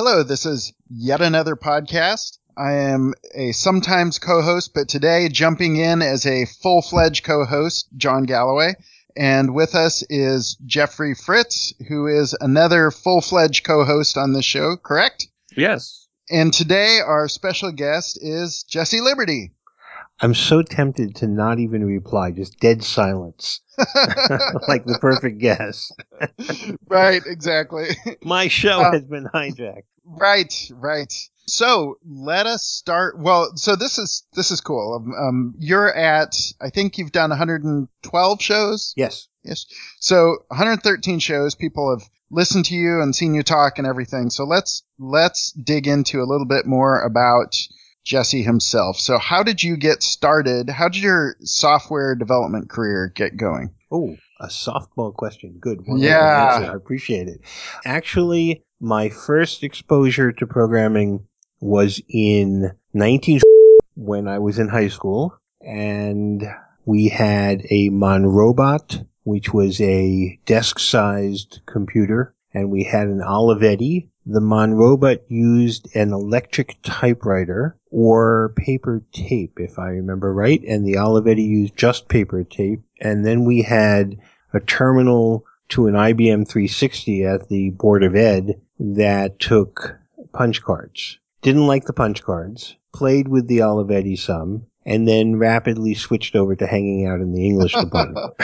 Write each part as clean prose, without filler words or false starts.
Hello, this is yet another podcast. I am a sometimes co-host, but today jumping in as a full-fledged co-host, John Galloway. And with us is Jeffrey Fritz, who is another full-fledged co-host on this show, correct? Yes. And today our special guest is Jesse Liberty. I'm so tempted to not even reply, just dead silence. Like the perfect guest. Right, exactly. My show has been hijacked. Right. So let us start. Well, so this is cool. You're at, I think you've done 112 shows? Yes. So 113 shows. People have listened to you and seen you talk and everything. So let's dig into a little bit more about Jesse himself. So how did you get started? How did your software development career get going? Oh, a softball question. Good. One Yeah. I can answer. I appreciate it. Actually, my first exposure to programming was in 19 when I was in high school, and we had a Monrobot, which was a desk-sized computer, and we had an Olivetti. The Monrobot used an electric typewriter or paper tape, if I remember right, and the Olivetti used just paper tape. And then we had a terminal to an IBM 360 at the Board of Ed that took punch cards. Didn't like the punch cards, played with the Olivetti some, and then rapidly switched over to hanging out in the English department.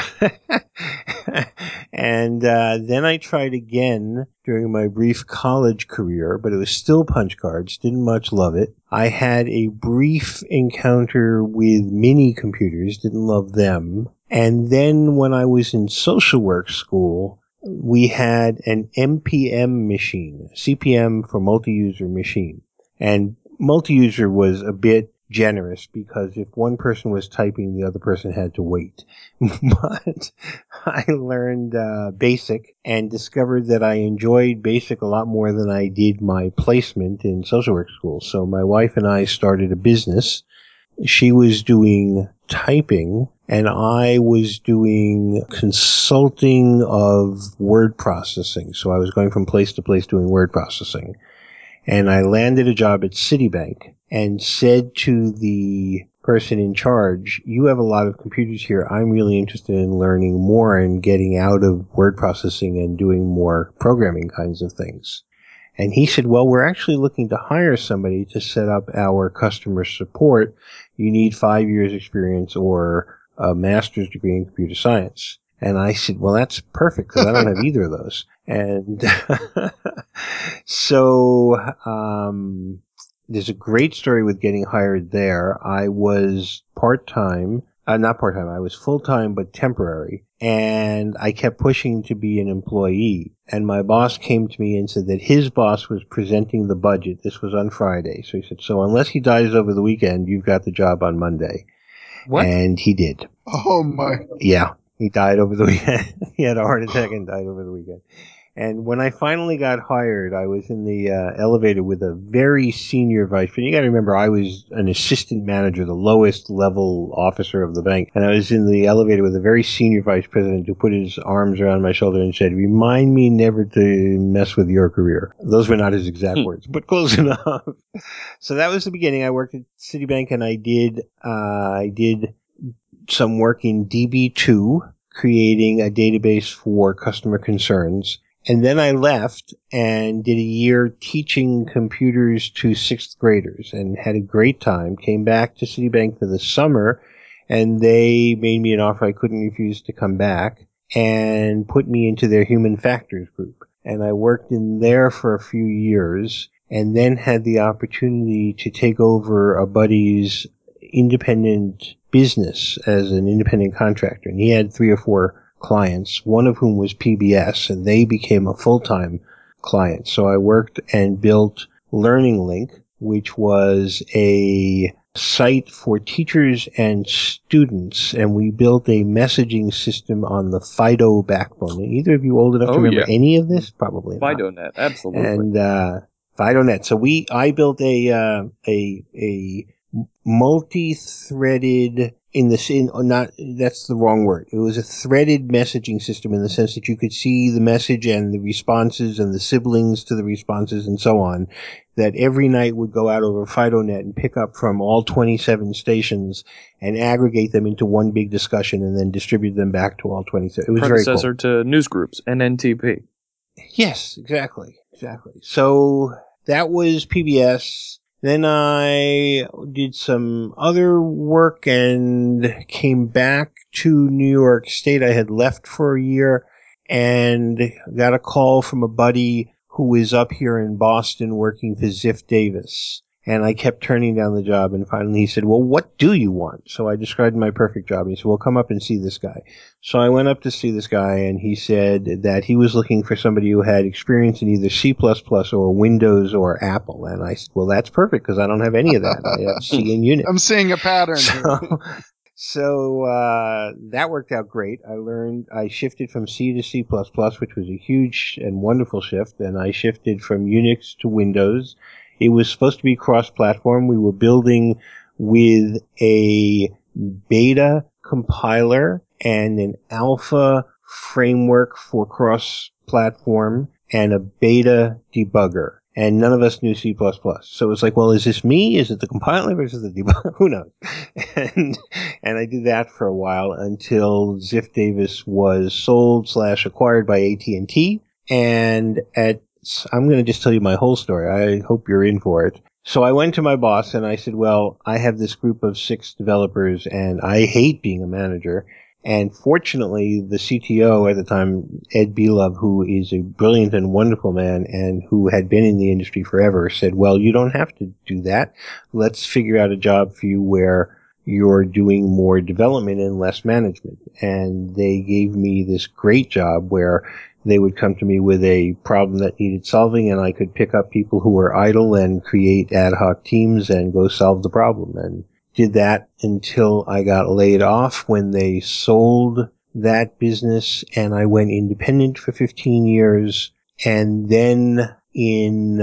And then I tried again during my brief college career, but it was still punch cards. Didn't much love it. I had a brief encounter with mini computers. Didn't love them. And then when I was in social work school, we had an MPM machine, CPM for multi-user machine. And multi-user was a bit generous because if one person was typing, the other person had to wait. But I learned BASIC and discovered that I enjoyed BASIC a lot more than I did my placement in social work school. So my wife and I started a business. She was doing typing and I was doing consulting of word processing. So I was going from place to place doing word processing. And I landed a job at Citibank and said to the person in charge, you have a lot of computers here. I'm really interested in learning more and getting out of word processing and doing more programming kinds of things. And he said, well, we're actually looking to hire somebody to set up our customer support. You need 5 years experience or a master's degree in computer science. And I said, well, that's perfect because I don't have either of those. And so there's a great story with getting hired there. I was part-time, not part-time, I was full-time but temporary. And I kept pushing to be an employee. And my boss came to me and said that his boss was presenting the budget. This was on Friday. So he said, so unless he dies over the weekend, you've got the job on Monday. What? And he did. Oh, my. Yeah. He died over the weekend. He had a heart attack and died over the weekend. And when I finally got hired, I was in the elevator with a very senior vice president. You got to remember, I was an assistant manager, the lowest level officer of the bank. And I was in the elevator with a very senior vice president who put his arms around my shoulder and said, remind me never to mess with your career. Those were not his exact words, but close enough. So that was the beginning. I worked at Citibank and I did some work in DB2, creating a database for customer concerns. And then I left and did a year teaching computers to 6th graders and had a great time. Came back to Citibank for the summer and they made me an offer I couldn't refuse to come back and put me into their human factors group. And I worked in there for a few years and then had the opportunity to take over a buddy's independent business as an independent contractor. And he had 3 or 4 clients, one of whom was PBS, and they became a full-time client. So I worked and built Learning Link, which was a site for teachers and students, and we built a messaging system on the Fido backbone. Are either of you old enough to remember any of this? Probably not. FidoNet, absolutely. And FidoNet. So I built a multi-threaded not, that's the wrong word. It was a threaded messaging system in the sense that you could see the message and the responses and the siblings to the responses and so on, that every night would go out over FidoNet and pick up from all 27 stations and aggregate them into one big discussion and then distribute them back to all 27. It was very cool. Predecessor to newsgroups, NNTP. Yes, exactly. So that was PBS. Then I did some other work and came back to New York State. I had left for a year and got a call from a buddy who was up here in Boston working for Ziff Davis. And I kept turning down the job, and finally he said, well, what do you want? So I described my perfect job, and he said, well, come up and see this guy. So I went up to see this guy, and he said that he was looking for somebody who had experience in either C++ or Windows or Apple. And I said, well, that's perfect, because I don't have any of that. I have C and Unix. I'm seeing a pattern. So that worked out great. I shifted from C to C++, which was a huge and wonderful shift, and I shifted from Unix to Windows. It was supposed to be cross-platform. We were building with a beta compiler and an alpha framework for cross-platform and a beta debugger. And none of us knew C++. So it was like, well, is this me? Is it the compiler or is it the debugger? Who knows? And I did that for a while until Ziff Davis was sold/acquired by AT&T. And I'm going to just tell you my whole story. I hope you're in for it. So I went to my boss and I said, well, I have this group of 6 developers and I hate being a manager. And fortunately, the CTO at the time, Ed Belove, who is a brilliant and wonderful man and who had been in the industry forever, said, well, you don't have to do that. Let's figure out a job for you where you're doing more development and less management. And they gave me this great job where they would come to me with a problem that needed solving, and I could pick up people who were idle and create ad hoc teams and go solve the problem. And did that until I got laid off when they sold that business, and I went independent for 15 years. And then in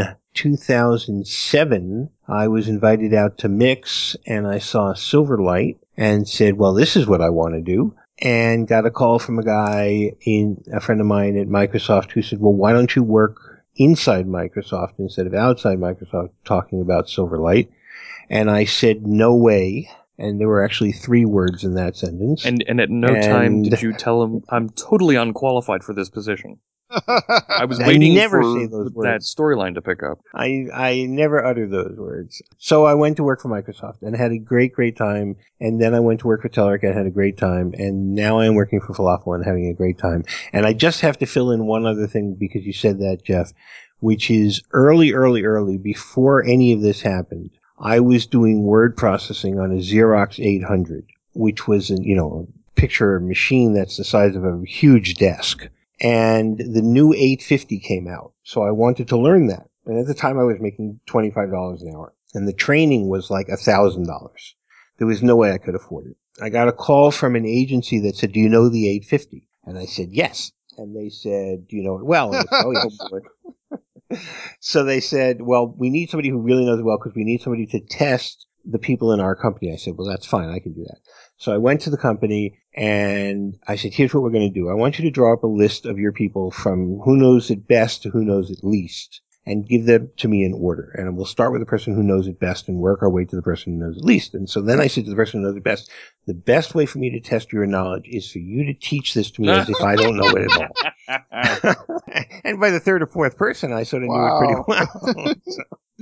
2007, I was invited out to Mix, and I saw Silverlight and said, well, this is what I want to do. And got a call from a friend of mine at Microsoft who said, well, why don't you work inside Microsoft instead of outside Microsoft, talking about Silverlight? And I said, no way. And there were actually 3 words in that sentence. And at no time did you tell him, I'm totally unqualified for this position. I was waiting never for say those that words. storyline to pick up. I never utter those words. So I went to work for Microsoft and had a great, great time. And then I went to work for Telerik and had a great time. And now I'm working for Falafel and having a great time. And I just have to fill in one other thing because you said that, Jeff, which is early, before any of this happened, I was doing word processing on a Xerox 800, which was a picture machine that's the size of a huge desk. And the new 850 came out. So I wanted to learn that. And at the time I was making $25 an hour. And the training was like $1,000. There was no way I could afford it. I got a call from an agency that said, do you know the 850? And I said, yes. And they said, do you know it well? And I said, oh, yes. So they said, well, we need somebody who really knows it well because we need somebody to test the people in our company. I said, well, that's fine. I can do that. So I went to the company and I said, here's what we're going to do. I want you to draw up a list of your people from who knows it best to who knows it least and give them to me in order. And we'll start with the person who knows it best and work our way to the person who knows it least. And so then I said to the person who knows it best, the best way for me to test your knowledge is for you to teach this to me as if I don't know it at all. And by the 3rd or 4th person, I sort of knew it pretty well. So,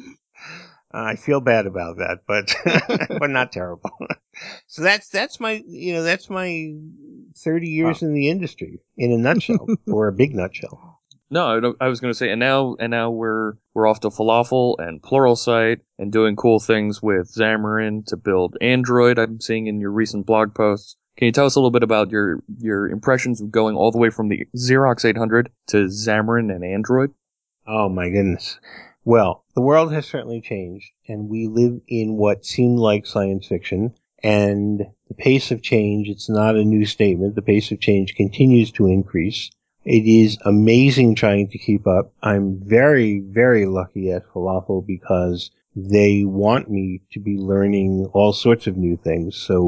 I feel bad about that, but but not terrible. So that's my 30 years in the industry in a nutshell, or a big nutshell. No, I was going to say, and now we're off to Falafel and Pluralsight and doing cool things with Xamarin to build Android. I'm seeing in your recent blog posts. Can you tell us a little bit about your impressions of going all the way from the Xerox 800 to Xamarin and Android? Oh my goodness. Well, the world has certainly changed, and we live in what seemed like science fiction, and the pace of change, it's not a new statement, the pace of change continues to increase. It is amazing trying to keep up. I'm very, very lucky at Falafel because they want me to be learning all sorts of new things. So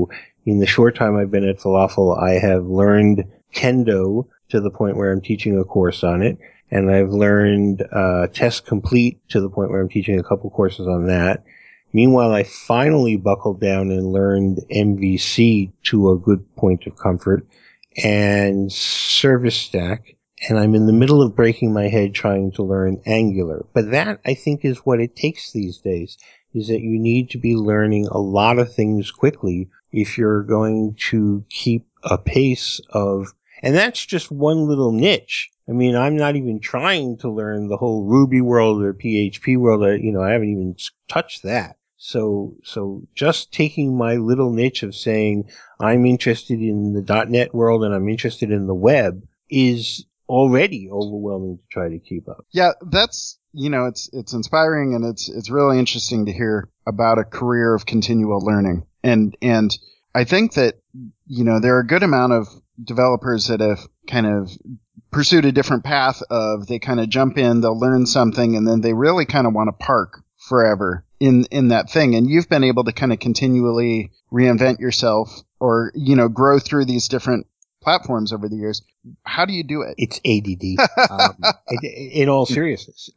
in the short time I've been at Falafel, I have learned Kendo to the point where I'm teaching a course on it. And I've learned Test Complete to the point where I'm teaching a couple courses on that. Meanwhile, I finally buckled down and learned MVC to a good point of comfort and Service Stack. And I'm in the middle of breaking my head trying to learn Angular. But that, I think, is what it takes these days, is that you need to be learning a lot of things quickly if you're going to keep a pace of, and that's just one little niche. I mean, I'm not even trying to learn the whole Ruby world or PHP world. I haven't even touched that. So just taking my little niche of saying I'm interested in the .NET world and I'm interested in the web is already overwhelming to try to keep up. Yeah, that's, it's inspiring, and it's really interesting to hear about a career of continual learning. And I think that, there are a good amount of developers that have kind of pursued a different path of they kind of jump in, they'll learn something, and then they really kind of want to park forever in that thing. And you've been able to kind of continually reinvent yourself or, grow through these different platforms over the years. How do you do it? It's ADD. In all seriousness,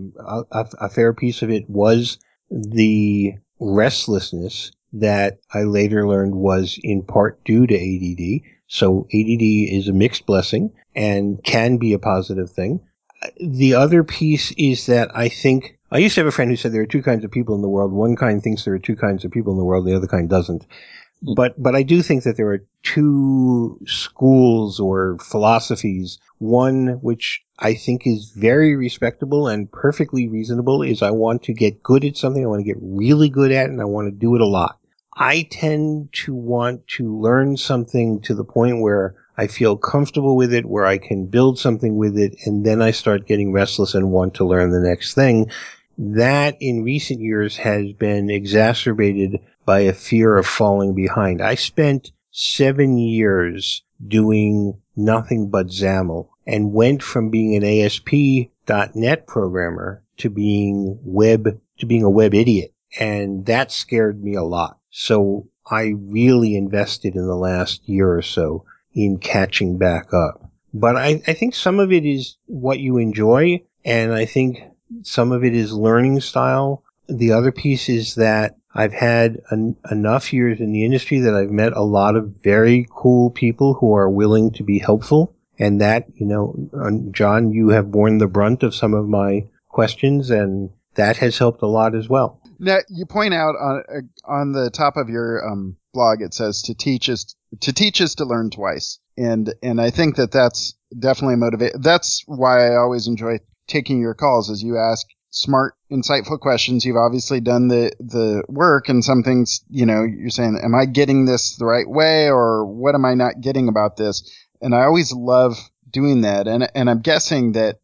a fair piece of it was the restlessness that I later learned was in part due to ADD. So ADD is a mixed blessing and can be a positive thing. The other piece is that I think I used to have a friend who said there are two kinds of people in the world. One kind thinks there are two kinds of people in the world. The other kind doesn't. But I do think that there are two schools or philosophies. One, which I think is very respectable and perfectly reasonable, is I want to get good at something. I want to get really good at it, and I want to do it a lot. I tend to want to learn something to the point where I feel comfortable with it, where I can build something with it, and then I start getting restless and want to learn the next thing. That in recent years has been exacerbated by a fear of falling behind. I spent 7 years doing nothing but XAML and went from being an ASP.NET programmer to being a web idiot. And that scared me a lot. So I really invested in the last year or so in catching back up. But I think some of it is what you enjoy, and I think some of it is learning style. The other piece is that I've had enough years in the industry that I've met a lot of very cool people who are willing to be helpful. And that, John, you have borne the brunt of some of my questions, and that has helped a lot as well. Now, you point out on the top of your blog, it says to teach is to learn twice. And I think that's definitely motivating. That's why I always enjoy taking your calls, as you ask smart, insightful questions. You've obviously done the work, and some things, you're saying, am I getting this the right way, or what am I not getting about this? And I always love doing that. And I'm guessing that,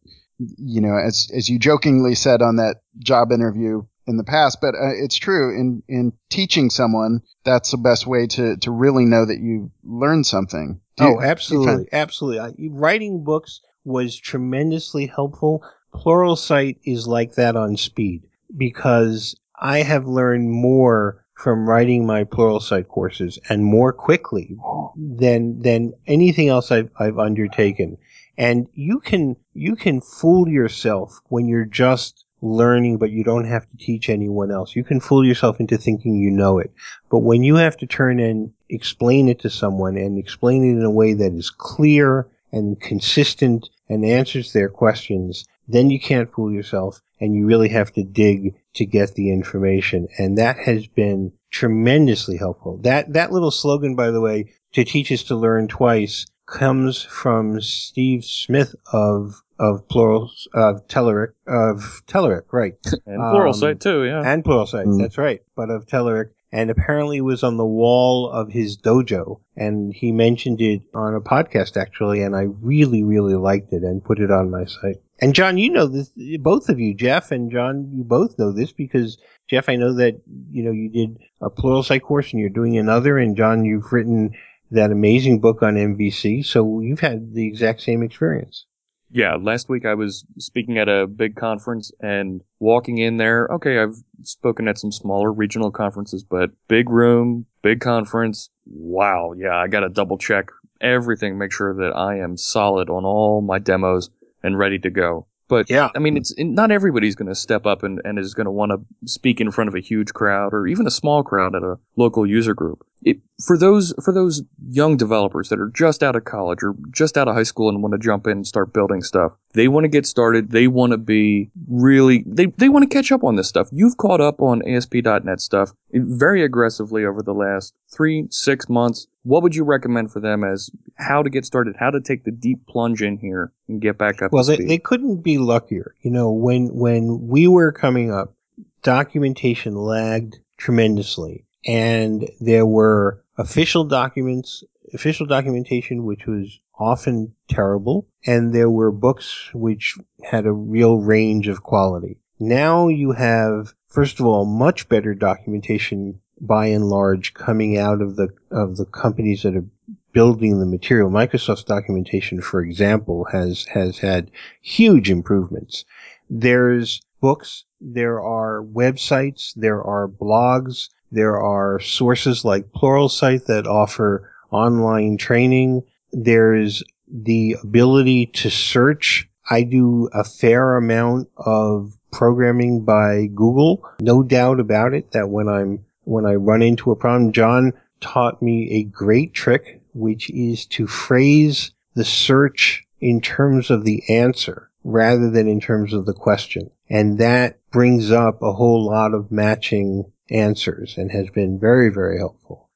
as you jokingly said on that job interview in the past, but it's true in teaching someone, that's the best way to really know that you learned something. Absolutely. Absolutely. Writing books was tremendously helpful. Pluralsight is like that on speed, because I have learned more from writing my Pluralsight courses and more quickly than anything else I've undertaken. And you can fool yourself when you're just learning, but you don't have to teach anyone else. You can fool yourself into thinking you know it. But when you have to turn and explain it to someone, and explain it in a way that is clear and consistent and answers their questions, then you can't fool yourself, and you really have to dig to get the information. And that has been tremendously helpful. That little slogan, by the way, to teach is to learn twice, comes from Steve Smith of Telerik, right? And Pluralsight too, yeah. And Pluralsight, that's right. But of Telerik. And apparently it was on the wall of his dojo. And he mentioned it on a podcast, actually, and I really, really liked it and put it on my site. And John, you know this, both of you, Jeff and John, you both know this, because Jeff, I know that, you did a Pluralsight course and you're doing another, and John, you've written that amazing book on MVC, so you've had the exact same experience. Yeah, last week I was speaking at a big conference and walking in there. Okay, I've spoken at some smaller regional conferences, but big room, big conference. Wow, yeah, I got to double check everything, make sure that I am solid on all my demos and ready to go. But Yeah. I mean, not everybody's going to step up and is going to want to speak in front of a huge crowd or even a small crowd at a local user group. For those young developers that are just out of college or just out of high school and want to jump in and start building stuff, they want to get started. They want to be really, they want to catch up on this stuff. You've caught up on ASP.NET stuff very aggressively over the last 3-6 months. What would you recommend for them as how to get started, how to take the deep plunge in here and get back up to speed? They couldn't be luckier. You know, when we were coming up, documentation lagged tremendously. And there were official documentation, which was often terrible. And there were books which had a real range of quality. Now you have, first of all, much better documentation by and large coming out of the companies that are building the material. Microsoft's documentation, for example, has had huge improvements. There's books, there are websites, there are blogs, there are sources like Pluralsight that offer online training. There's the ability to search. I do a fair amount of programming by Google. No doubt about it that when I run into a problem, John taught me a great trick, which is to phrase the search in terms of the answer rather than in terms of the question. And that brings up a whole lot of matching answers and has been very, very helpful.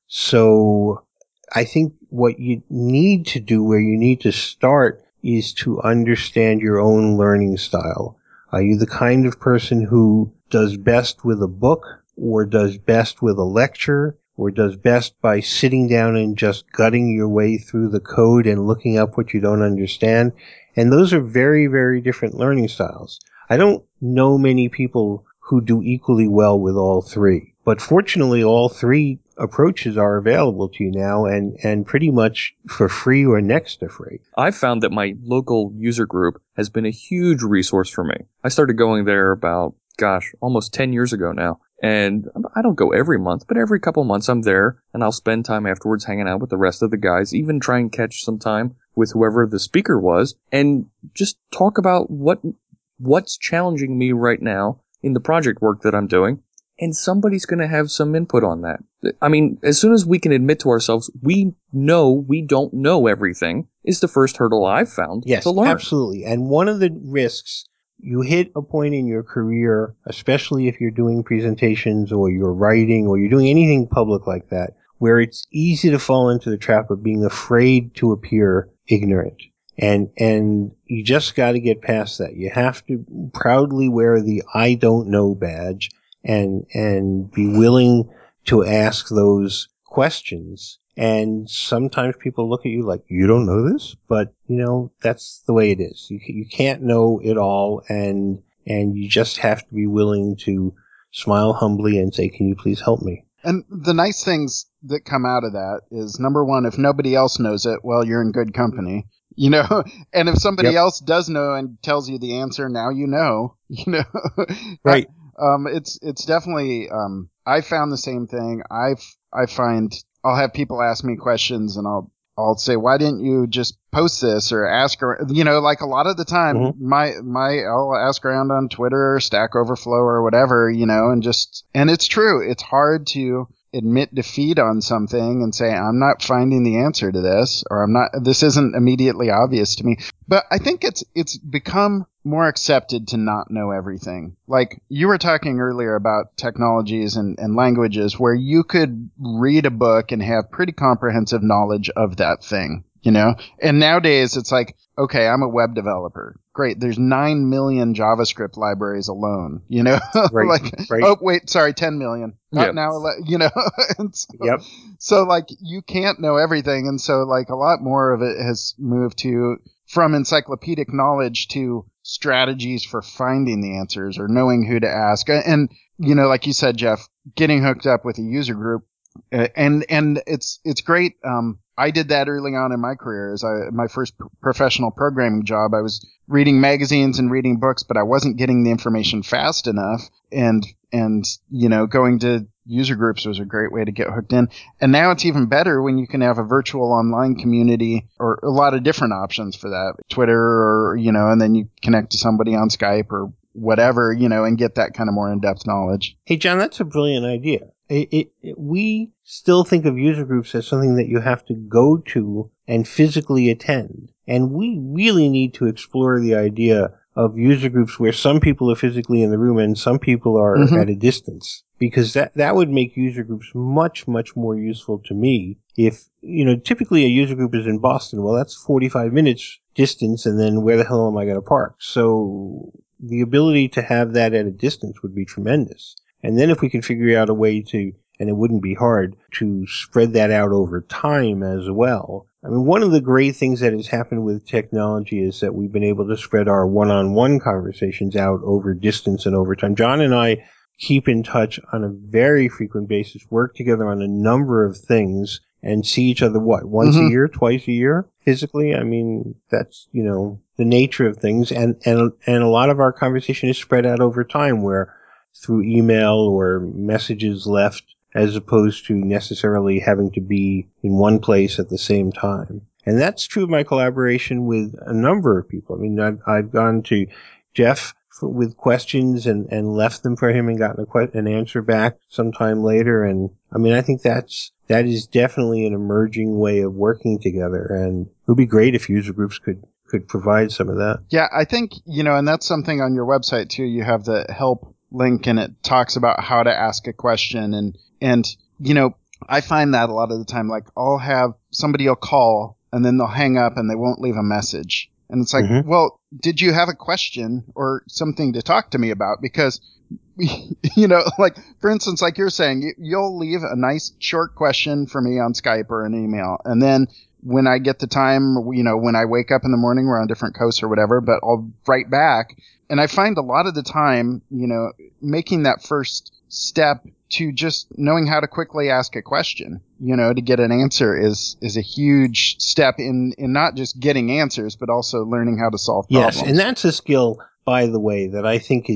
So I think what you need to do, where you need to start, is to understand your own learning style. Are you the kind of person who does best with a book, or does best with a lecture, or does best by sitting down and just gutting your way through the code and looking up what you don't understand? And those are very, very different learning styles. I don't know many people who do equally well with all three. But fortunately, all three approaches are available to you now and pretty much for free or next to free. I've found that my local user group has been a huge resource for me. I started going there about, almost 10 years ago now. And I don't go every month, but every couple months I'm there, and I'll spend time afterwards hanging out with the rest of the guys, even try and catch some time with whoever the speaker was, and just talk about what's challenging me right now in the project work that I'm doing, and somebody's going to have some input on that. I mean, as soon as we can admit to ourselves we know we don't know everything is the first hurdle I've found to learn. Yes, absolutely. And one of the risks, you hit a point in your career, especially if you're doing presentations or you're writing or you're doing anything public like that, where it's easy to fall into the trap of being afraid to appear ignorant. And you just got to get past that. You have to proudly wear the I don't know badge and be willing to ask those questions. And sometimes people look at you like, you don't know this? But, that's the way it is. You can't know it all, and you just have to be willing to smile humbly and say, can you please help me? And the nice things that come out of that is, number one, if nobody else knows it, well, you're in good company. And if somebody else does know and tells you the answer, now you know. Right. It's definitely, I found the same thing. I find I'll have people ask me questions, and I'll say, why didn't you just post this or ask her, like a lot of the time, I'll ask around on Twitter or Stack Overflow or whatever, and it's true. It's hard to admit defeat on something and say, I'm not finding the answer to this, or this isn't immediately obvious to me. But I think it's become more accepted to not know everything. Like you were talking earlier about technologies and languages where you could read a book and have pretty comprehensive knowledge of that thing, And nowadays it's like, okay, I'm a web developer. Great. There's 9 million JavaScript libraries alone, Right. Right. Oh, wait, sorry, 10 million. Yep. Now, and so, Yep. So like you can't know everything. And so like a lot more of it has moved from encyclopedic knowledge to strategies for finding the answers or knowing who to ask. And, like you said, Jeff, getting hooked up with a user group, and it's great. I did that early on in my career. My first professional programming job, I was reading magazines and reading books, but I wasn't getting the information fast enough. And going to user groups was a great way to get hooked in. And now it's even better when you can have a virtual online community, or a lot of different options for that. Twitter, or, and then you connect to somebody on Skype or whatever, and get that kind of more in-depth knowledge. Hey, John, that's a brilliant idea. We still think of user groups as something that you have to go to and physically attend. And we really need to explore the idea of user groups where some people are physically in the room and some people are at a distance. Because that would make user groups much, much more useful to me. If, typically a user group is in Boston, well, that's 45 minutes distance, and then where the hell am I going to park? So the ability to have that at a distance would be tremendous. And then if we can figure out a way to, and it wouldn't be hard, to spread that out over time as well. I mean, one of the great things that has happened with technology is that we've been able to spread our one-on-one conversations out over distance and over time. John and I keep in touch on a very frequent basis, work together on a number of things, and see each other, once a year, twice a year, physically? I mean, that's, the nature of things. And a lot of our conversation is spread out over time, where through email or messages left, as opposed to necessarily having to be in one place at the same time. And that's true of my collaboration with a number of people. I mean, I've gone to Jeff with questions and left them for him and gotten an answer back sometime later. And I mean, I think that is definitely an emerging way of working together. And it would be great if user groups could provide some of that. Yeah, I think, and that's something on your website too. You have the help link, and it talks about how to ask a question. And I find that a lot of the time, like, I'll have somebody will call and then they'll hang up and they won't leave a message. And it's like, well, did you have a question or something to talk to me about? Because, like, for instance, like you're saying, you'll leave a nice short question for me on Skype or an email. And then when I get the time, when I wake up in the morning, we're on different coasts or whatever, but I'll write back. And I find a lot of the time, making that first step to just knowing how to quickly ask a question, to get an answer is a huge step in not just getting answers, but also learning how to solve problems. Yes, and that's a skill, by the way, that I think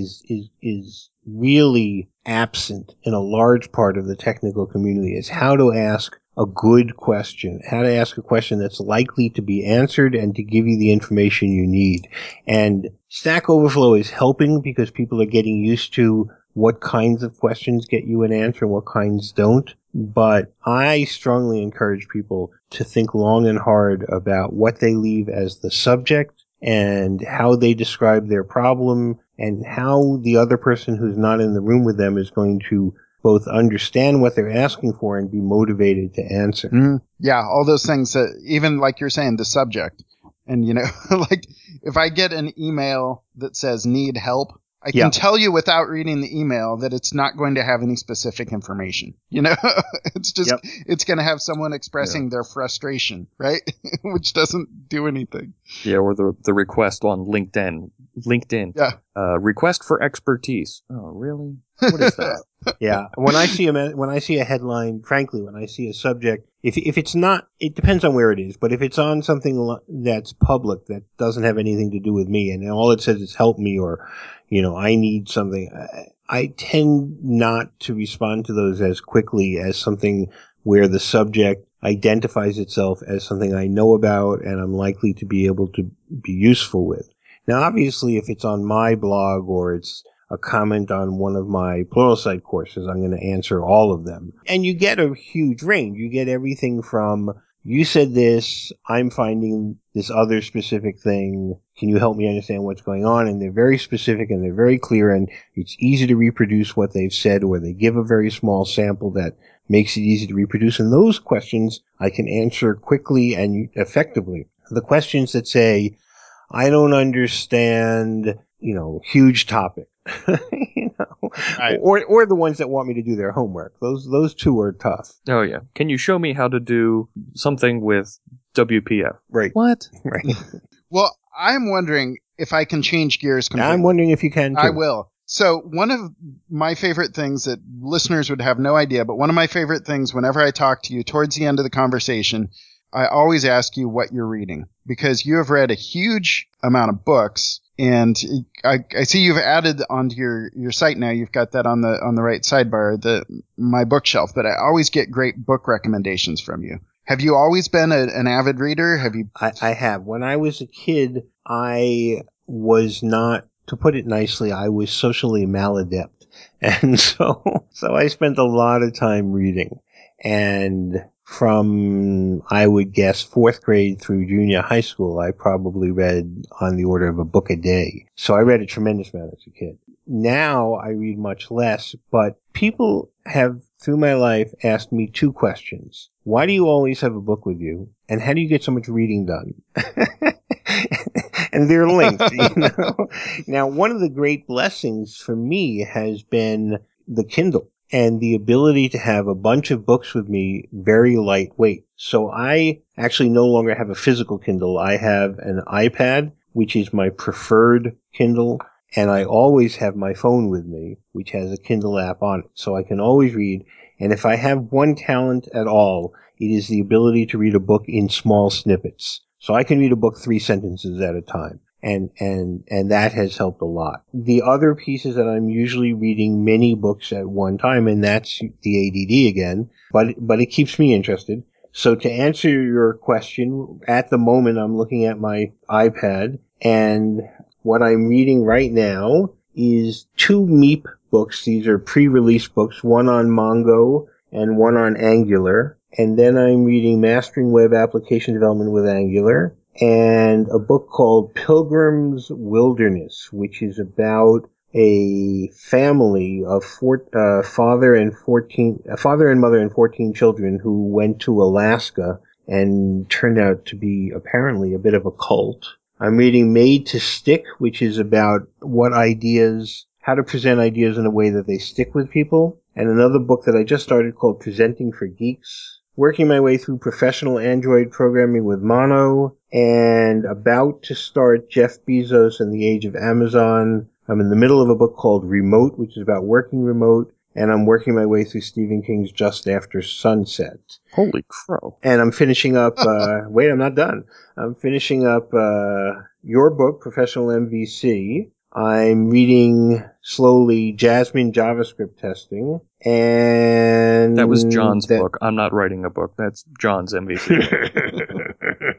is really absent in a large part of the technical community, is how to ask a good question, how to ask a question that's likely to be answered and to give you the information you need. And Stack Overflow is helping because people are getting used to what kinds of questions get you an answer and what kinds don't. But I strongly encourage people to think long and hard about what they leave as the subject and how they describe their problem and how the other person who's not in the room with them is going to both understand what they're asking for and be motivated to answer. Yeah, all those things, even like you're saying, the subject. And, like if I get an email that says need help, I can tell you without reading the email that it's not going to have any specific information. It's just, it's going to have someone expressing their frustration, right? Which doesn't do anything. Yeah, or the request on LinkedIn. Yeah. Request for expertise. Oh, really? What is that? Yeah. When I see a headline, frankly, when I see a subject, if it's not, it depends on where it is, but if it's on something that's public that doesn't have anything to do with me and all it says is help me or, I need something, I tend not to respond to those as quickly as something where the subject identifies itself as something I know about and I'm likely to be able to be useful with. Now, obviously, if it's on my blog or it's a comment on one of my Pluralsight courses, I'm going to answer all of them. And you get a huge range. You get everything from, you said this, I'm finding this other specific thing. Can you help me understand what's going on? And they're very specific and they're very clear and it's easy to reproduce what they've said, or they give a very small sample that makes it easy to reproduce. And those questions I can answer quickly and effectively. The questions that say, I don't understand, huge topic. Right. Or the ones that want me to do their homework. Those two are tough. Oh yeah. Can you show me how to do something with WPF? Right. What? Right. Well, I'm wondering if I can change gears completely. I'm wondering if you can too. I will. So one of my favorite things that listeners would have no idea, but one of my favorite things whenever I talk to you towards the end of the conversation, I always ask you what you're reading, because you have read a huge amount of books, and I see you've added onto your site now. You've got that on the right sidebar, my bookshelf. But I always get great book recommendations from you. Have you always been an avid reader? Have you? I have. When I was a kid, I was not, to put it nicely, I was socially maladept. And so I spent a lot of time reading. And from, I would guess, 4th grade through junior high school, I probably read on the order of a book a day. So I read a tremendous amount as a kid. Now I read much less, but people have, through my life, asked me 2 questions. Why do you always have a book with you? And how do you get so much reading done? And they're linked, you know. Now, one of the great blessings for me has been the Kindle and the ability to have a bunch of books with me, very lightweight. So I actually no longer have a physical Kindle. I have an iPad, which is my preferred Kindle, and I always have my phone with me, which has a Kindle app on it. So I can always read. And if I have one talent at all, it is the ability to read a book in small snippets. So I can read a book 3 sentences at a time. And that has helped a lot. The other piece is that I'm usually reading many books at one time, and that's the ADD again, but it keeps me interested. So to answer your question, at the moment I'm looking at my iPad, and what I'm reading right now is 2 MEEP books. These are pre-release books, one on Mongo and one on Angular. And then I'm reading Mastering Web Application Development with Angular, and a book called Pilgrim's Wilderness, which is about a family of father and mother and 14 children who went to Alaska and turned out to be apparently a bit of a cult. I'm reading Made to Stick, which is about how to present ideas in a way that they stick with people, and another book that I just started called Presenting for Geeks. Working my way through Professional Android Programming with Mono, and about to start Jeff Bezos and the Age of Amazon. I'm in the middle of a book called Remote, which is about working remote, and I'm working my way through Stephen King's Just After Sunset. Holy crow. And I'm finishing up, wait, I'm not done. I'm finishing up your book, Professional MVC. I'm reading slowly Jasmine JavaScript Testing, and that was John's book. I'm not writing a book. That's John's MVC.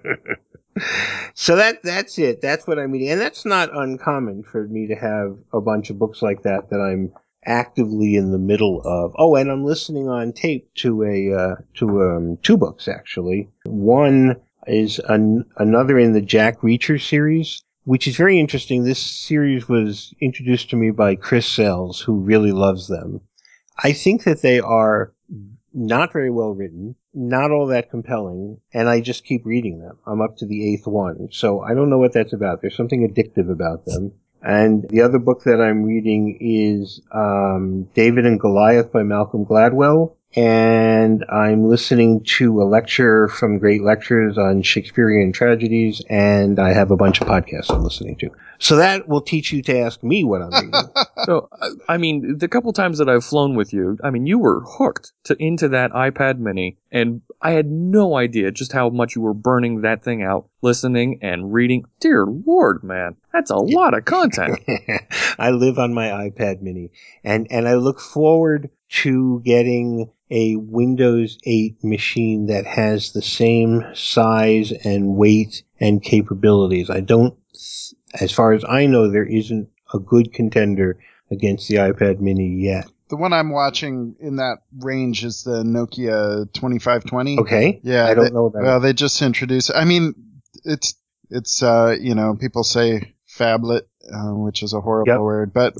So that's it. That's what I'm reading, and that's not uncommon for me to have a bunch of books like that I'm actively in the middle of. Oh, and I'm listening on tape to 2 books actually. One is another in the Jack Reacher series, which is very interesting. This series was introduced to me by Chris Sales, who really loves them. I think that they are not very well written, not all that compelling, and I just keep reading them. I'm up to the 8th one, so I don't know what that's about. There's something addictive about them. And the other book that I'm reading is David and Goliath by Malcolm Gladwell. And I'm listening to a lecture from Great Lectures on Shakespearean tragedies, and I have a bunch of podcasts I'm listening to. So that will teach you to ask me what I'm reading. So, I mean, the couple times that I've flown with you, I mean, you were hooked into that iPad mini, and I had no idea just how much you were burning that thing out, listening and reading. Dear Lord, man, that's a lot of content. I live on my iPad mini, and I look forward to getting a Windows 8 machine that has the same size and weight and capabilities. As far as I know, there isn't a good contender against the iPad mini yet. The one I'm watching in that range is the Nokia 2520. Okay. Yeah. I don't know about it. Well, they just introduced, I mean, it's people say phablet, which is a horrible word, but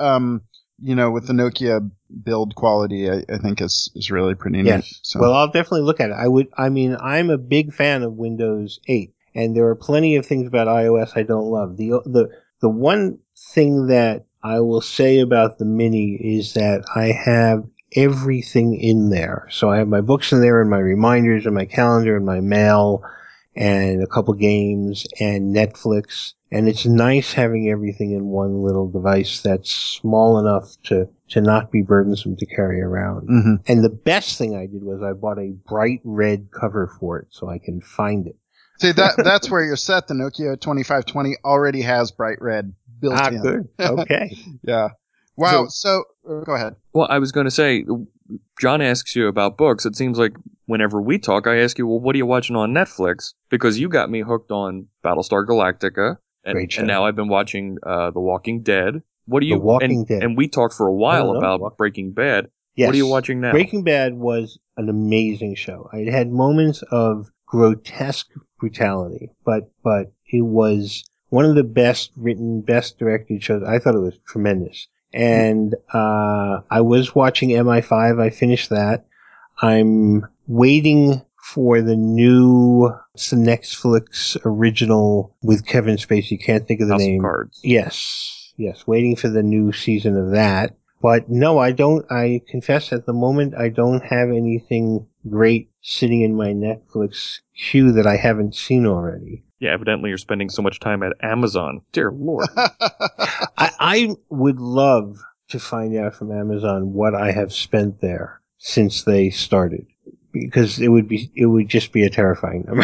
with the Nokia build quality, I think is really pretty neat. So. Well, I'll definitely look at it. I'm a big fan of Windows 8, and there are plenty of things about iOS I don't love. The one thing that I will say about the Mini is that I have everything in there. So I have my books in there, and my reminders, and my calendar, and my mail, and a couple games, and Netflix. And it's nice having everything in one little device that's small enough to not be burdensome to carry around. Mm-hmm. And the best thing I did was I bought a bright red cover for it so I can find it. See, that's where you're set. The Nokia 2520 already has bright red built in. Good. Okay. Yeah. Wow. So go ahead. Well, I was going to say, John asks you about books. It seems like whenever we talk, I ask you, well, what are you watching on Netflix? Because you got me hooked on Battlestar Galactica. Great show. And now I've been watching The Walking Dead. What do you? The Walking Dead. And we talked for a while about Breaking Bad. Yes. What are you watching now? Breaking Bad was an amazing show. It had moments of grotesque brutality, but it was one of the best written, best directed shows. I thought it was tremendous. And I was watching MI5. I finished that. I'm waiting for the new Netflix original with Kevin Spacey. Can't think of the name. House of Cards. Yes. Waiting for the new season of that. But no, I don't. I confess at the moment I don't have anything great sitting in my Netflix queue that I haven't seen already. Yeah, evidently you're spending so much time at Amazon. Dear Lord. I would love to find out from Amazon what I have spent there since they started, because it would just be a terrifying number.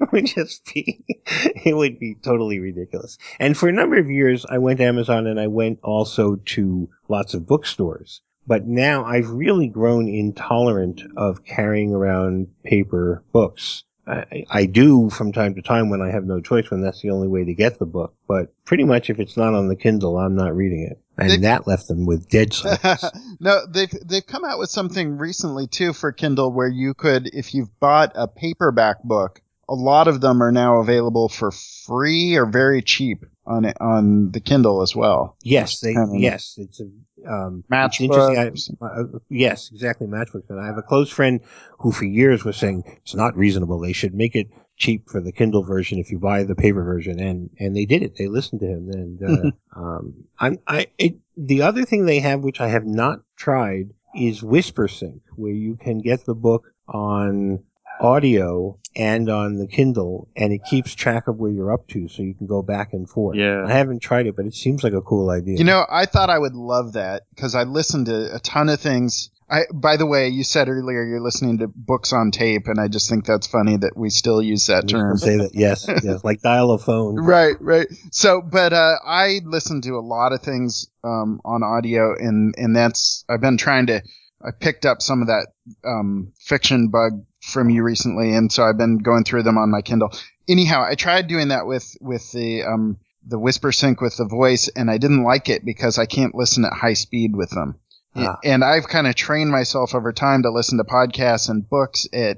It would be totally ridiculous. And for a number of years, I went to Amazon and I went also to lots of bookstores. But now I've really grown intolerant of carrying around paper books. I do from time to time when I have no choice, when that's the only way to get the book. But pretty much if it's not on the Kindle, I'm not reading it. And that left them with dead silence. No, they've come out with something recently too for Kindle where you could, if you've bought a paperback book, a lot of them are now available for free or very cheap on the Kindle as well. Yes, it's a Matchbook. Yes, exactly, Matchbook. And I have a close friend who for years was saying it's not reasonable. They should make it cheap for the Kindle version if you buy the paper version, and they did it. They listened to him. And the other thing they have, which I have not tried, is WhisperSync, where you can get the book on audio and on the Kindle, and it keeps track of where you're up to, so you can go back and forth. Yeah. I haven't tried it, but it seems like a cool idea. You know, I thought I would love that because I listened to a ton of things. By the way, you said earlier you're listening to books on tape, and I just think that's funny that we still use that term. Say that, yes, like dial a phone. Right. So, but I listen to a lot of things on audio, and I've been trying to. I picked up some of that fiction bug from you recently, and so I've been going through them on my Kindle. Anyhow, I tried doing that with the WhisperSync with the voice, and I didn't like it because I can't listen at high speed with them. And I've kind of trained myself over time to listen to podcasts and books at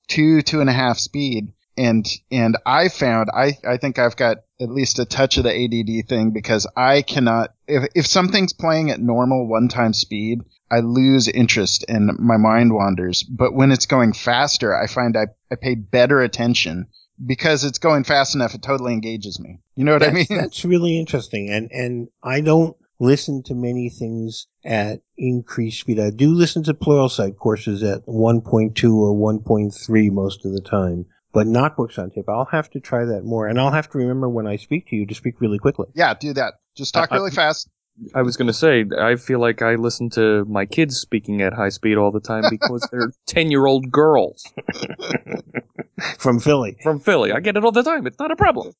2.5 speed. And I found, I think I've got at least a touch of the ADD thing because I cannot, if something's playing at normal 1x speed, I lose interest and my mind wanders. But when it's going faster, I find I pay better attention because it's going fast enough. It totally engages me. You know what I mean? That's really interesting. And I don't listen to many things at increased speed. I do listen to Pluralsight courses at 1.2 or 1.3 most of the time, but not books on tape. I'll have to try that more, and I'll have to remember when I speak to you to speak really quickly. Yeah, do that. Just talk really fast. I was going to say, I feel like I listen to my kids speaking at high speed all the time because they're 10-year-old girls. From Philly. I get it all the time. It's not a problem.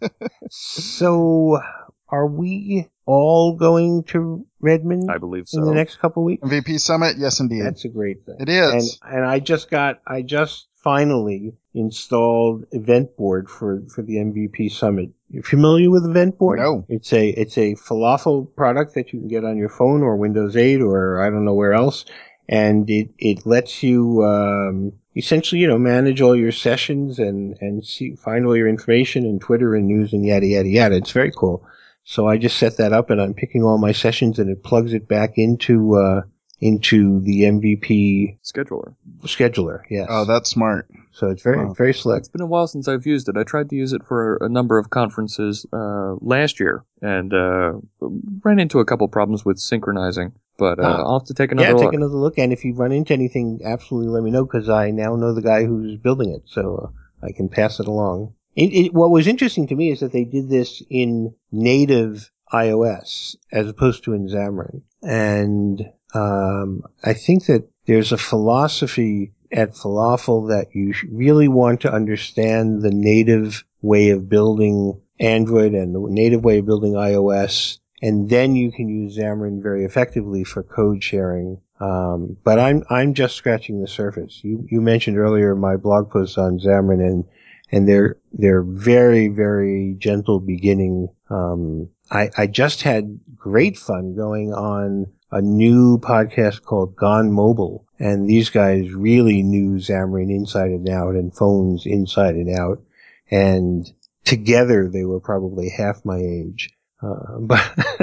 So, are we all going to Redmond? I believe so. In the next couple of weeks? MVP Summit? Yes, indeed. That's a great thing. It is. And I just finally installed Eventboard for the MVP Summit. You familiar with Eventboard? No. It's a falafel product that you can get on your phone or Windows 8 or I don't know where else. And it lets you, essentially, manage all your sessions and find all your information and Twitter and news and yada, yada, yada. It's very cool. So I just set that up and I'm picking all my sessions and it plugs it back into the MVP scheduler. Yes. Oh, that's smart. So it's very slick. It's been a while since I've used it. I tried to use it for a number of conferences last year and ran into a couple problems with synchronizing. But I'll have to take another look. Yeah, take another look. And if you run into anything, absolutely let me know because I now know the guy who's building it, so I can pass it along. What was interesting to me is that they did this in native iOS as opposed to in Xamarin. And I think that there's a philosophy at Falafel that you really want to understand the native way of building Android and the native way of building iOS, and then you can use Xamarin very effectively for code sharing. But I'm just scratching the surface. You mentioned earlier my blog posts on Xamarin, and they're very, very gentle beginning. I just had great fun going on a new podcast called Gone Mobile, and these guys really knew Xamarin inside and out and phones inside and out, and together they were probably half my age. But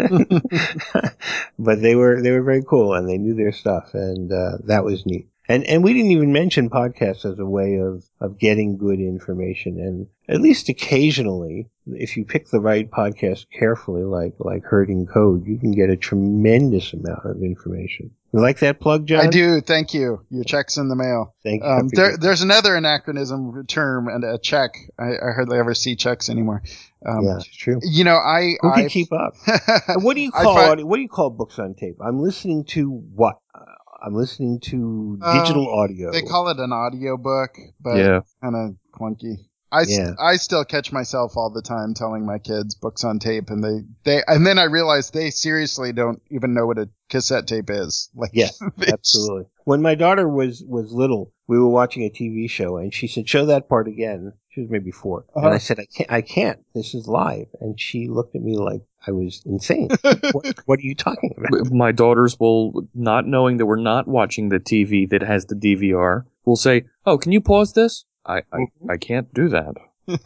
they were very cool, and they knew their stuff, and that was neat. And we didn't even mention podcasts as a way of getting good information. And at least occasionally, if you pick the right podcast carefully, like Herding Code, you can get a tremendous amount of information. You like that plug, John? I do. Thank you. Your check's in the mail. Thank you. There's another anachronism term, and a check. I hardly ever see checks anymore. Yeah, it's true. You know, Who can keep up? What do you call books on tape? I'm listening to what? I'm listening to digital audio. They call it an audio book, but kind of clunky. I still catch myself all the time telling my kids books on tape, and and then I realize they seriously don't even know what a cassette tape is. Yes, absolutely. When my daughter was little, we were watching a TV show, and she said, "Show that part again." She was maybe 4, and I said, "I can't. This is live." And she looked at me like I was insane. What are you talking about? My daughters will, not knowing that we're not watching the TV that has the DVR, will say, "Oh, can you pause this?" I can't do that.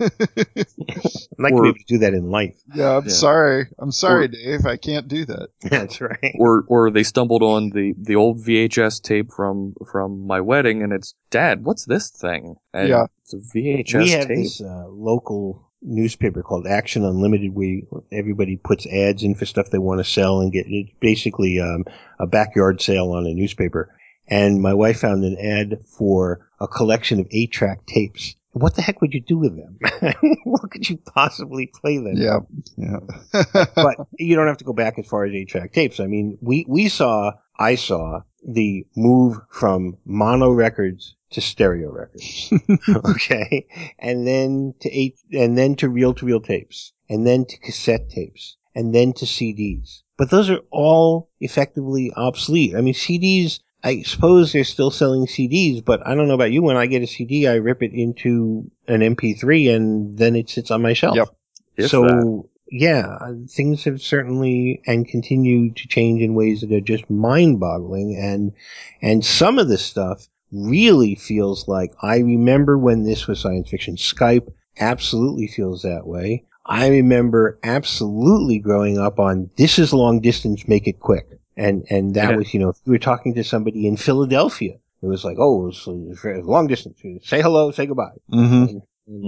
I'd like to be able to do that in life. Yeah, I'm sorry. I'm sorry, Dave. I can't do that. That's right. Or they stumbled on the old VHS tape from my wedding, and it's, "Dad, what's this thing?" And it's a VHS tape. We have this local newspaper called Action Unlimited, where everybody puts ads in for stuff they want to sell and get. It's basically a backyard sale on a newspaper. And my wife found an ad for a collection of 8-track tapes. What the heck would you do with them? What could you possibly play them? Yeah. But you don't have to go back as far as 8-track tapes. I mean, I saw the move from mono records to stereo records. Okay. And then to reel-to-reel tapes, and then to cassette tapes, and then to CDs. But those are all effectively obsolete. I mean, CDs, I suppose they're still selling CDs, but I don't know about you. When I get a CD, I rip it into an MP3 and then it sits on my shelf. Yep. So, things have certainly and continue to change in ways that are just mind-boggling. And some of this stuff really feels like, I remember when this was science fiction. Skype absolutely feels that way. I remember absolutely growing up on, this is long distance, make it quick. And that was, if you were talking to somebody in Philadelphia, it was like, oh, it's long distance. Say hello, say goodbye. Mm-hmm.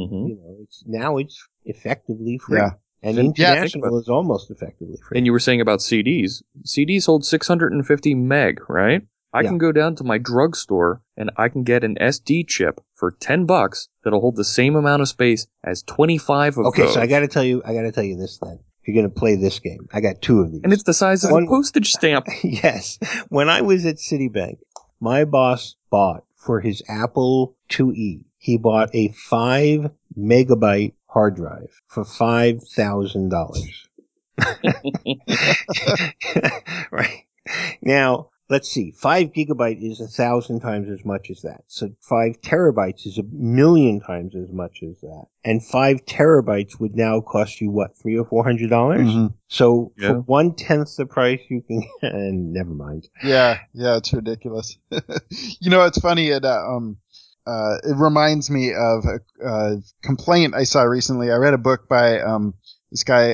Now it's effectively free. Yeah. And international is almost effectively free. And you were saying about CDs. CDs hold 650 meg, right? I can go down to my drugstore and I can get an SD chip for $10 that'll hold the same amount of space as 25 of those. Okay, so I gotta tell you this then. If you're going to play this game, I got 2 of these. And it's the size of a postage stamp. Yes. When I was at Citibank, my boss bought for his Apple IIe, he bought a 5 megabyte hard drive for $5,000. Right. Now, let's see. 5 gigabyte is 1,000 times as much as that. So 5 terabytes is 1,000,000 times as much as that. And 5 terabytes would now cost you what, $300 or $400? Mm-hmm. So for 1/10 the price, you can. And never mind. Yeah, it's ridiculous. It's funny. It reminds me of a complaint I saw recently. I read a book by this guy,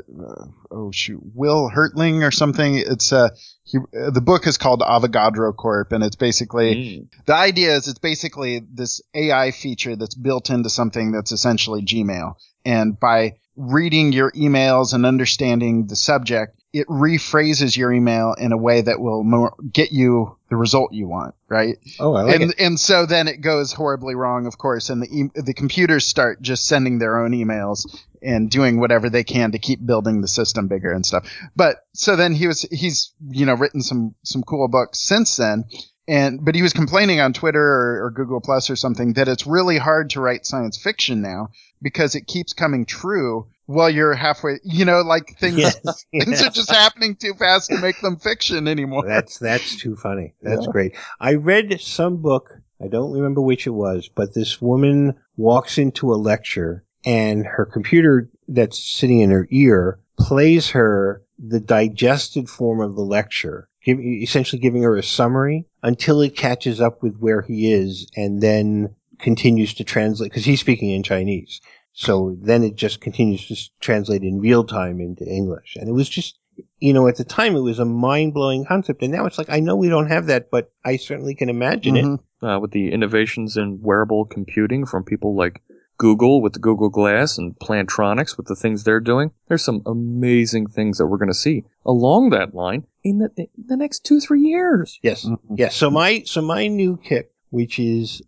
Will Hertling or something. It's the book is called Avogadro Corp, and it's basically the idea is it's basically this AI feature that's built into something that's essentially Gmail, and by reading your emails and understanding the subject, it rephrases your email in a way that will get you the result you want, right? Oh, I like it. And so then it goes horribly wrong, of course, and the computers start just sending their own emails and doing whatever they can to keep building the system bigger and stuff. But so then he's written some cool books since then. But he was complaining on Twitter or Google Plus or something that it's really hard to write science fiction now because it keeps coming true while you're halfway, like things are just happening too fast to make them fiction anymore. That's too funny. That's great. I read some book, I don't remember which it was, but this woman walks into a lecture and her computer that's sitting in her ear plays her the digested form of the lecture, essentially giving her a summary until it catches up with where he is and then continues to translate, because he's speaking in Chinese. So then it just continues to translate in real time into English. And it was just, at the time it was a mind-blowing concept. And now it's like, I know we don't have that, but I certainly can imagine it. With the innovations in wearable computing from people like Google with the Google Glass and Plantronics with the things they're doing, there's some amazing things that we're going to see along that line in the next 2-3 years. Yes. Mm-hmm. Yes. So my new kick, which is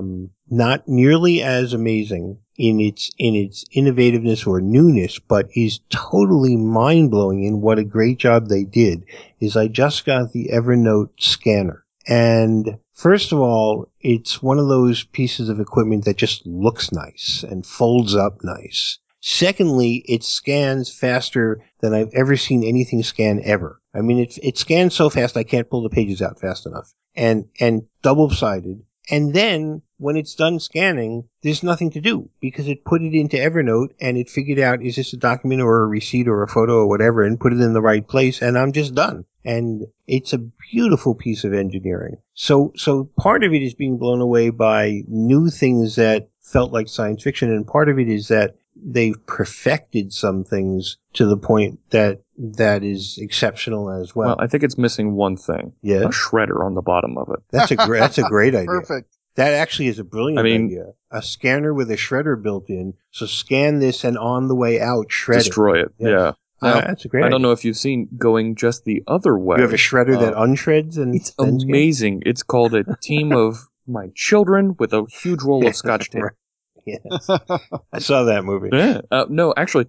not nearly as amazing in its innovativeness or newness, but is totally mind-blowing in what a great job they did, is I just got the Evernote scanner. And first of all, it's one of those pieces of equipment that just looks nice and folds up nice. Secondly, it scans faster than I've ever seen anything scan ever. I mean, it scans so fast I can't pull the pages out fast enough. And double-sided. And then, when it's done scanning, there's nothing to do because it put it into Evernote and it figured out, is this a document or a receipt or a photo or whatever, and put it in the right place, and I'm just done. And it's a beautiful piece of engineering. So part of it is being blown away by new things that felt like science fiction, and part of it is that they've perfected some things to the point that is exceptional as well. Well, I think it's missing one thing. Yeah. A shredder on the bottom of it. That's a great idea. Perfect. That actually is a brilliant idea. A scanner with a shredder built in. So scan this and on the way out, shred Destroy it. Yes. Yeah. Now, that's a great idea. I don't know if you've seen going just the other way. You have a shredder that unshreds and it's amazing. It's called a team of my children with a huge roll of Scotch tape. Yes. I saw that movie. Yeah. No, actually,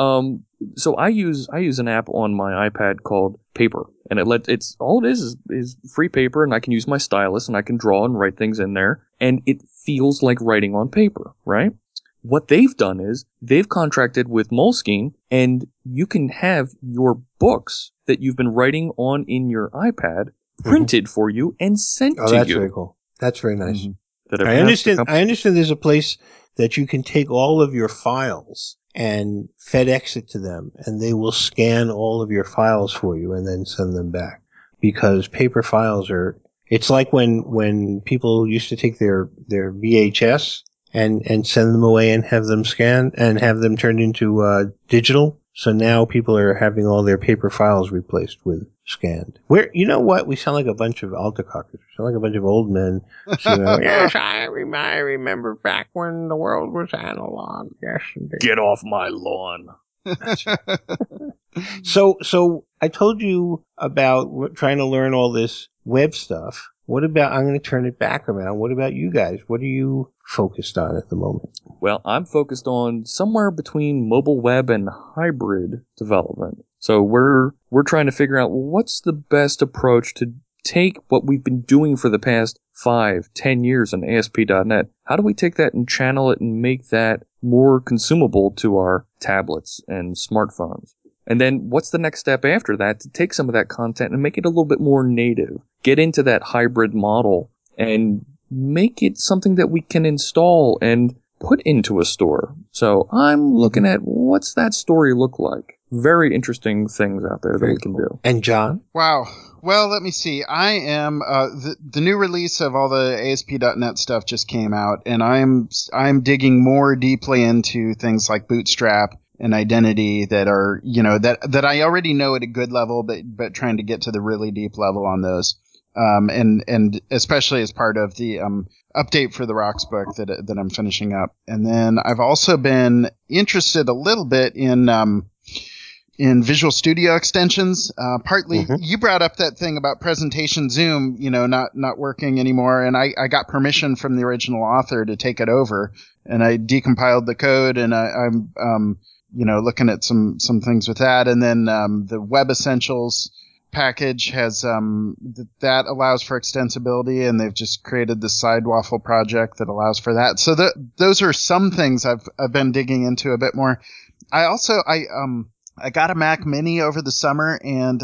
so I use an app on my iPad called Paper, and it's all it is free paper, and I can use my stylus and I can draw and write things in there, and it feels like writing on paper, right? What they've done is they've contracted with Moleskine, and you can have your books that you've been writing on in your iPad printed for you and sent to you. Oh, that's very cool. That's very nice. Mm-hmm. I understand there's a place that you can take all of your files and FedEx it to them, and they will scan all of your files for you and then send them back. Because paper files it's like when people used to take their VHS and send them away and have them scanned and have them turned into digital. So now people are having all their paper files replaced with scanned. You know what? We sound like a bunch of altacockers. We sound like a bunch of old men. Yes, I remember back when the world was analog. Yes, indeed. Get off my lawn. So I told you about trying to learn all this web stuff. What about, I'm going to turn it back around. What about you guys? What are you focused on at the moment? Well, I'm focused on somewhere between mobile web and hybrid development. So we're trying to figure out what's the best approach to take what we've been doing for the past 5-10 years on ASP.NET. How do we take that and channel it and make that more consumable to our tablets and smartphones? And then what's the next step after that to take some of that content and make it a little bit more native? Get into that hybrid model and make it something that we can install and put into a store. So I'm looking at what's that story look like. Very interesting things out there that we can do. And John? Wow. Well, let me see. I am the new release of all the ASP.NET stuff just came out, and I'm digging more deeply into things like Bootstrap and Identity that are, that I already know at a good level, but trying to get to the really deep level on those. And especially as part of the update for the Rocks book that I'm finishing up. And then I've also been interested a little bit in in Visual Studio extensions. Partly, you brought up that thing about Presentation Zoom, not working anymore, and I got permission from the original author to take it over, and I decompiled the code, and I'm looking at some things with that, and then the Web Essentials package has that allows for extensibility, and they've just created the Sidewaffle project that allows for that. So those are some things I've been digging into a bit more. I also I got a Mac Mini over the summer, and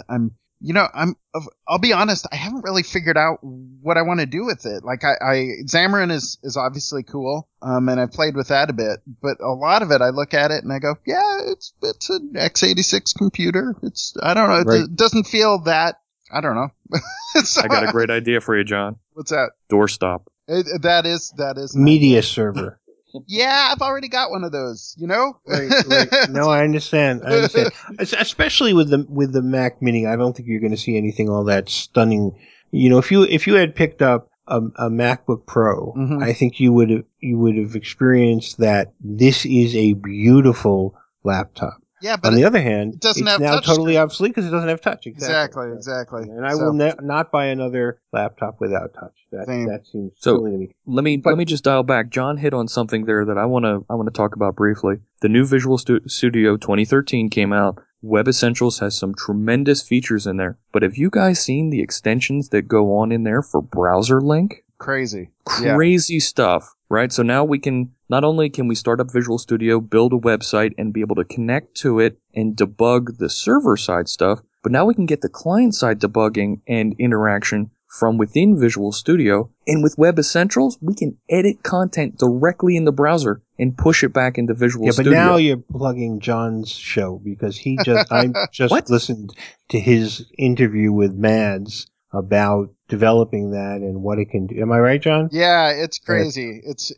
I'll be honest, I haven't really figured out what I want to do with it. Like Xamarin is obviously cool, and I've played with that a bit, but a lot of it I look at it and I go, yeah, it's an x86 computer. I don't know, Right. it doesn't feel that, I don't know. So, I got a great idea for you, John. What's that? Doorstop. That is Media server. Yeah, I've already got one of those, Right. No, I understand. Especially with the Mac Mini, I don't think you're going to see anything all that stunning. If you had picked up a MacBook Pro, I think you would have experienced that this is a beautiful laptop. Yeah, but on the other hand, it doesn't it's have now touch totally screen. obsolete because it doesn't have touch. Exactly. And I will not buy another laptop without touch. That seems silly to me. Let me just dial back. John hit on something there that I want to talk about briefly. The new Visual Studio 2013 came out. Web Essentials has some tremendous features in there. But have you guys seen the extensions that go on in there for Browser Link? Crazy Stuff, right? So now not only can we start up Visual Studio, build a website, and be able to connect to it and debug the server-side stuff, but now we can get the client-side debugging and interaction from within Visual Studio. And with Web Essentials, we can edit content directly in the browser and push it back into Visual Studio. Yeah, but now you're plugging John's show because I just listened to his interview with Mads about developing that and what it can do. Am I right, John? Yeah, it's crazy. It's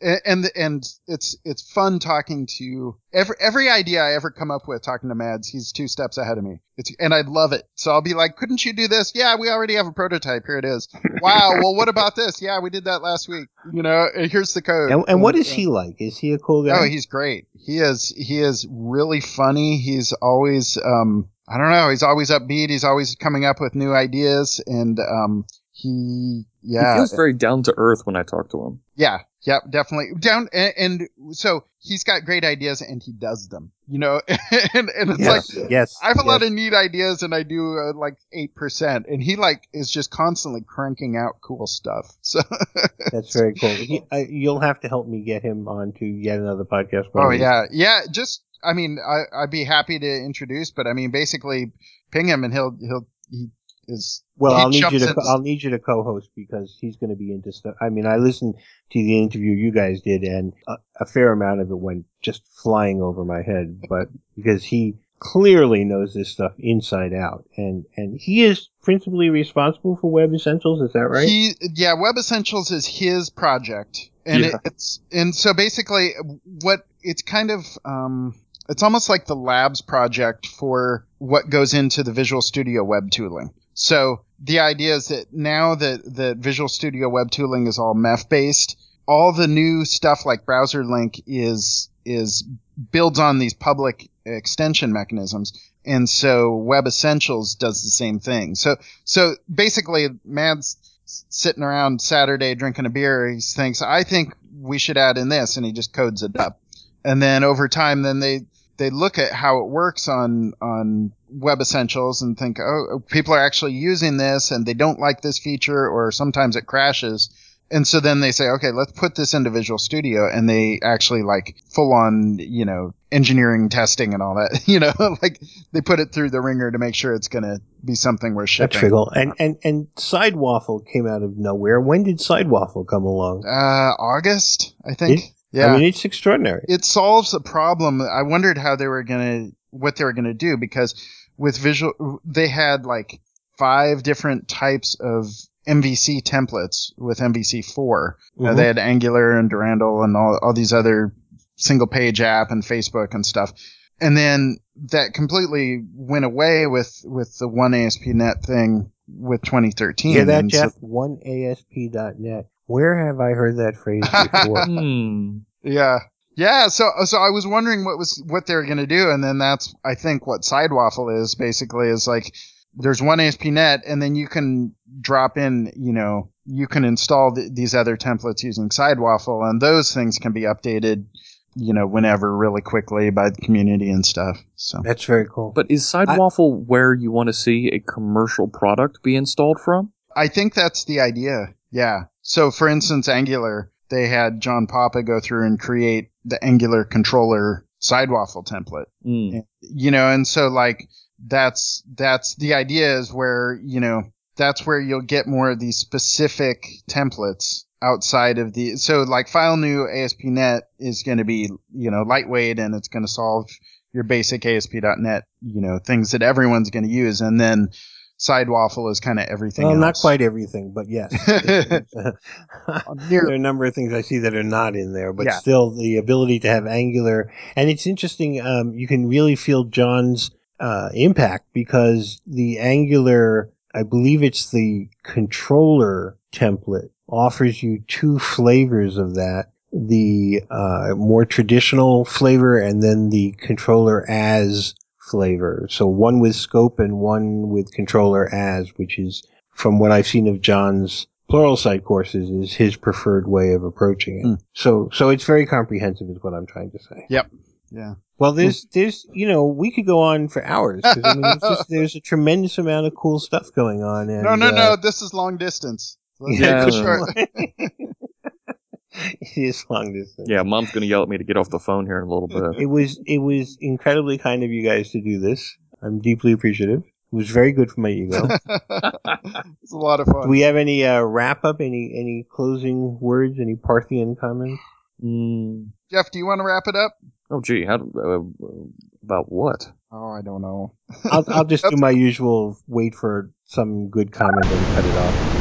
fun talking to every idea I ever come up with talking to Mads. He's 2 steps ahead of me. And I love it. So I'll be like, couldn't you do this? Yeah, we already have a prototype. Here it is. Wow. Well, what about this? Yeah, we did that last week. Here's the code. And what is he like? Is he a cool guy? Oh, he's great. He is really funny. He's always I don't know. He's always upbeat. He's always coming up with new ideas, and he feels very down to earth when I talk to him. Yeah, definitely down. And so he's got great ideas, and he does them. And it's I have a lot of neat ideas, and I do like 8%, and he is just constantly cranking out cool stuff. So that's very cool. You'll have to help me get him onto yet another podcast. Oh yeah. Just I'd be happy to introduce, but basically ping him, and he is. Well, I'll need you to co-host because he's going to be into stuff. I listened to the interview you guys did, and a fair amount of it went just flying over my head. But because he clearly knows this stuff inside out, and he is principally responsible for Web Essentials. Is that right? Web Essentials is his project, and so basically it's kind of it's almost like the labs project for what goes into the Visual Studio web tooling. So the idea is that now that Visual Studio web tooling is all MEF-based, all the new stuff like Browser Link is builds on these public extension mechanisms. And so Web Essentials does the same thing. So basically, Mads sitting around Saturday drinking a beer, he thinks, I think we should add in this, and he just codes it up. And then over time, then they look at how it works on Web Essentials and think, oh, people are actually using this and they don't like this feature, or sometimes it crashes. And so then they say, okay, let's put this into Visual Studio, and they actually full on, engineering testing and all that, they put it through the ringer to make sure it's going to be something we're shipping. That's cool. And Sidewaffle came out of nowhere. When did Sidewaffle come along? August, I think. Yeah. It's extraordinary. It solves a problem. I wondered what they were going to do, because with Visual, they had 5 different types of MVC templates with MVC4. They had Angular and Durandal and all these other single page app and Facebook and stuff. And then that completely went away with the one ASP.NET thing with 2013. Hear that, Jeff? One ASP.NET. Where have I heard that phrase before? Yeah. Yeah, so I was wondering what they were going to do, and then that's I think what Sidewaffle is basically is like there's one ASP.NET, and then you can drop in, you can install these other templates using Sidewaffle, and those things can be updated, whenever really quickly by the community and stuff. So That's very cool. But is Sidewaffle where you want to see a commercial product be installed from? I think that's the idea. Yeah. So for instance, Angular, they had John Papa go through and create the Angular controller Sidewaffle template. And so like that's the idea is where, that's where you'll get more of these specific templates outside of so like file new ASP.NET is going to be, lightweight, and it's going to solve your basic ASP.NET, things that everyone's going to use. And then Sidewaffle is kind of everything else. Well, not quite everything, but yes. There are a number of things I see that are not in there, but still the ability to have Angular. And it's interesting, you can really feel John's impact because the Angular, I believe it's the controller template, offers you two flavors of that. The more traditional flavor and then the controller as flavor. So one with scope and one with controller as, which is, from what I've seen of John's Pluralsight courses, is his preferred way of approaching it. So it's very comprehensive is what I'm trying to say. Yep. Yeah. Well, there's we could go on for hours because I mean, there's a tremendous amount of cool stuff going on. And, no, this is long distance. It is long distance. Yeah, Mom's going to yell at me to get off the phone here in a little bit. It was incredibly kind of you guys to do this. I'm deeply appreciative. It was very good for my ego. It's a lot of fun. Do we have any wrap up? Any closing words? Any Parthian comments? Jeff, do you want to wrap it up? Oh, gee, about what? Oh, I don't know. I'll just do my usual. Wait for some good comment and cut it off.